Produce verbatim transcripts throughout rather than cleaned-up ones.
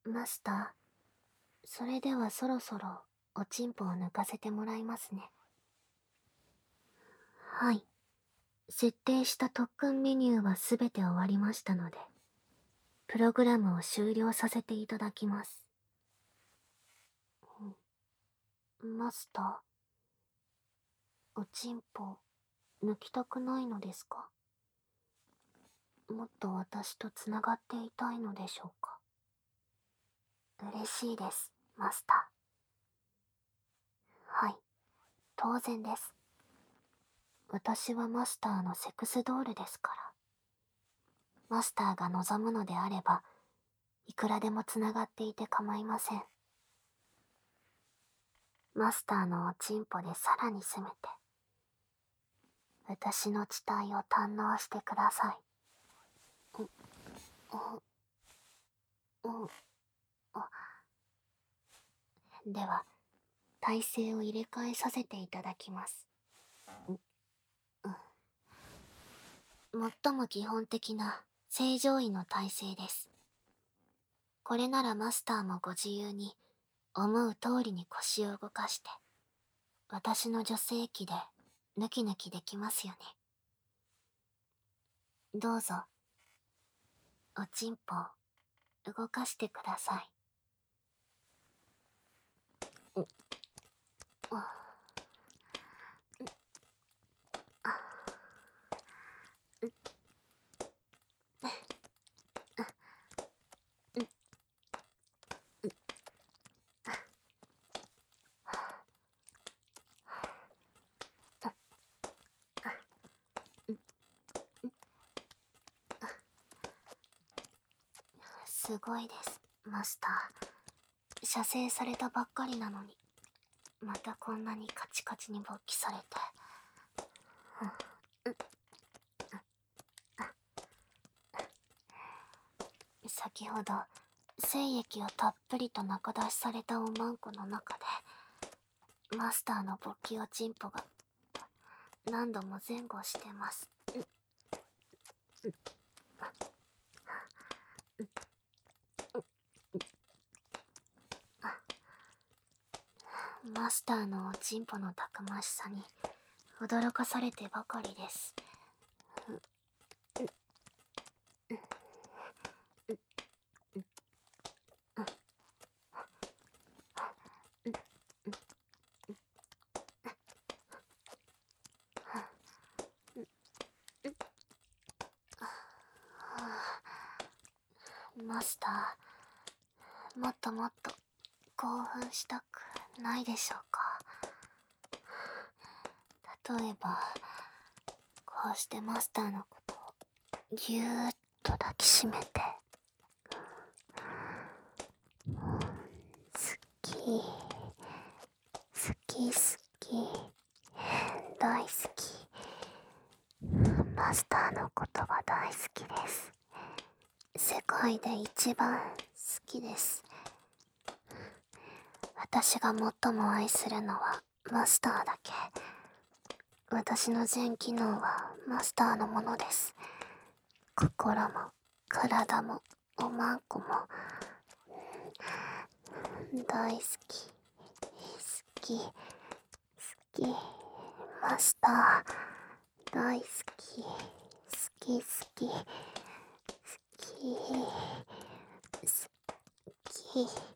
マスター、それではそろそろおちんぽを抜かせてもらいますね。はい。設定した特訓メニューはすべて終わりましたので、プログラムを終了させていただきます。マスター、おちんぽ抜きたくないのですか？もっと私とつながっていたいのでしょうか？嬉しいです、マスター。はい、当然です。私はマスターのセクスドールですから。マスターが望むのであれば、いくらでもつながっていて構いません。マスターのおちんぽでさらに攻めて、私の地体を堪能してください。う、う、う、あ。では、体勢を入れ替えさせていただきます。最も基本的な正常位の体勢です。これならマスターもご自由に思う通りに腰を動かして、私の女性器でヌキヌキできますよね。どうぞ、おちんぽを動かしてください。う、あ、あ、う、う、う、すごいです、マスター。射精されたばっかりなのに、またこんなにカチカチに勃起されて。先ほど、精液をたっぷりと中出しされたおまんこの中で、マスターの勃起おちんぽが何度も前後してます。マスターのおちんぽのたくましさに驚かされてばかりです。マスター、もっともっと興奮したくないでしょうか？例えば、こうしてマスターのことをぎゅーっと抱きしめて、好き、好き好き、大好き。マスターのことが大好きです。世界で一番好きです。私が最も愛するのはマスターだけ。私の全機能はマスターのものです。心も体もおまんこも大好き、好き、好き。マスター大好き、好き好き、好き、好き。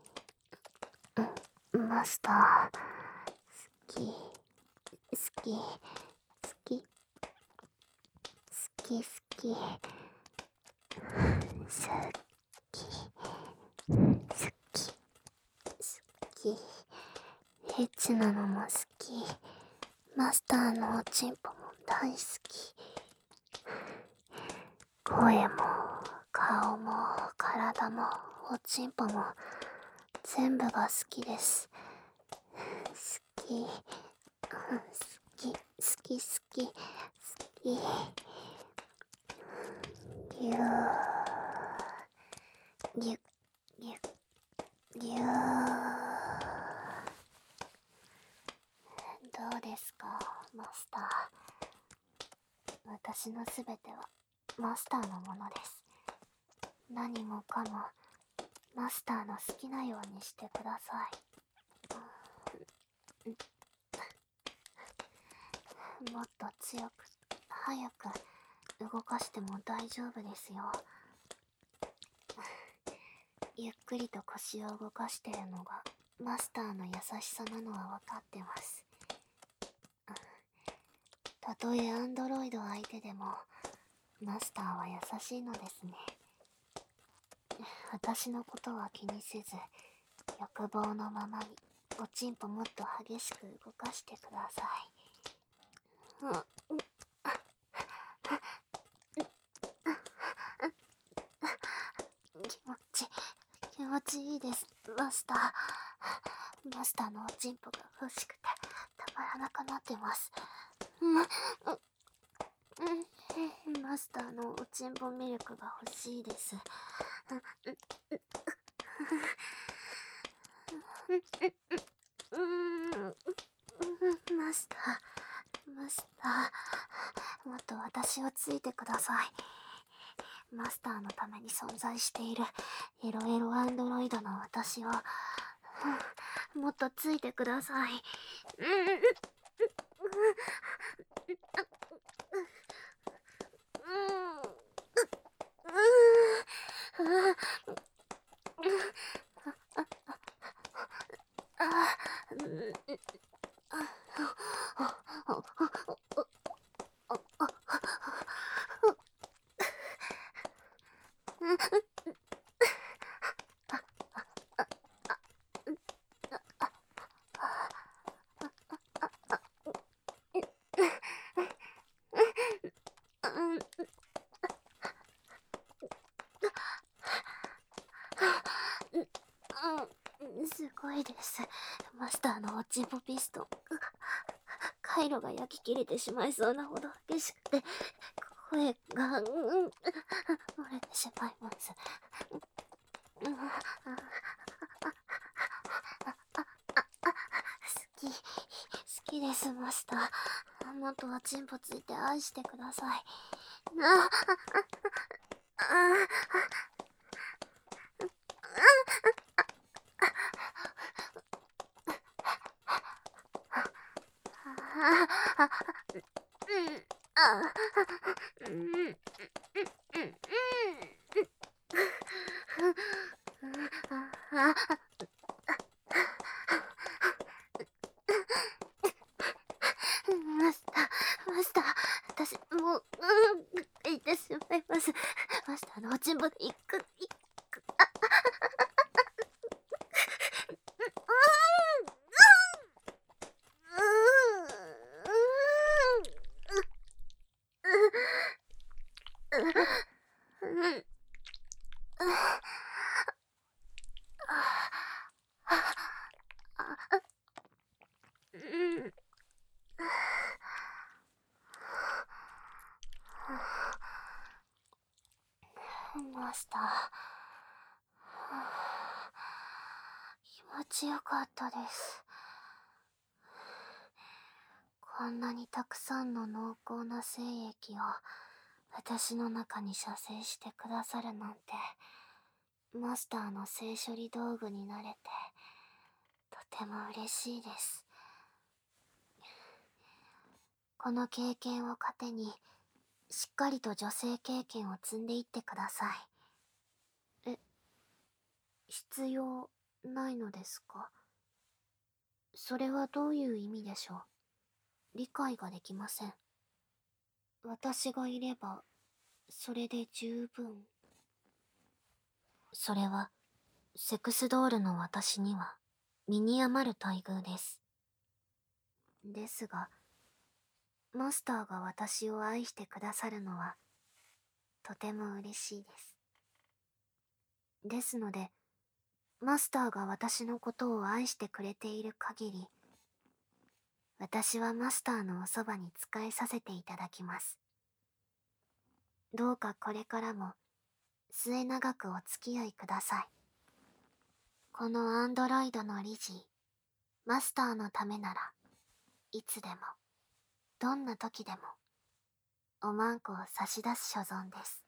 マスター好き、好き、好き、好き好き、好き、好き、好き。エッチなのも好き。マスターのおちんぽも大好き。声も顔も体もおちんぽも全部が好きです。好き、好き、好き、好き、好き。ぎゅー、ぎゅ、ぎゅ、ぎゅー。どうですか、マスター。私のすべてはマスターのものです。何もかもマスターの好きなようにしてください。もっと強く、早く動かしても大丈夫ですよ。ゆっくりと腰を動かしてるのがマスターの優しさなのは分かってます。たとえアンドロイド相手でもマスターは優しいのですね。私のことは気にせず、欲望のままにおちんぽもっと激しく動かしてください。うん、気持ち、気持ちいいです、マスター。マスターのおちんぽが欲しくてたまらなくなってます。うんうん、マスターのおちんぽミルクが欲しいです。マスター、マスター、もっと私をついてください。マスターのために存在しているエロエロアンドロイドの私をもっとついてください。すごいです。マスターのおちんぽピストン。回路が焼き切れてしまいそうなほど激しくて、声が、うん、漏れてしまいます。好き、好きです、マスター。もっとおちんぽついて愛してください。ああマスター、マスター、私、もう、うん、言ってしまいます。マスターのおちんぽでいく、いく、あ、マスター、気持ちよかったです。こんなにたくさんの濃厚な精液を私の中に射精してくださるなんて、マスターの性処理道具になれてとても嬉しいです。この経験を糧にしっかりと女性経験を積んでいってください。え、必要ないのですか？それはどういう意味でしょう？理解ができません。私がいればそれで十分。それはセクスドールの私には身に余る待遇です。ですが、マスターが私を愛してくださるのはとても嬉しいです。ですので、マスターが私のことを愛してくれている限り、私はマスターのおそばに仕えさせていただきます。どうかこれからも末永くお付き合いください。このアンドロイドの理事、マスターのためならいつでもどんな時でもおまんこを差し出す所存です。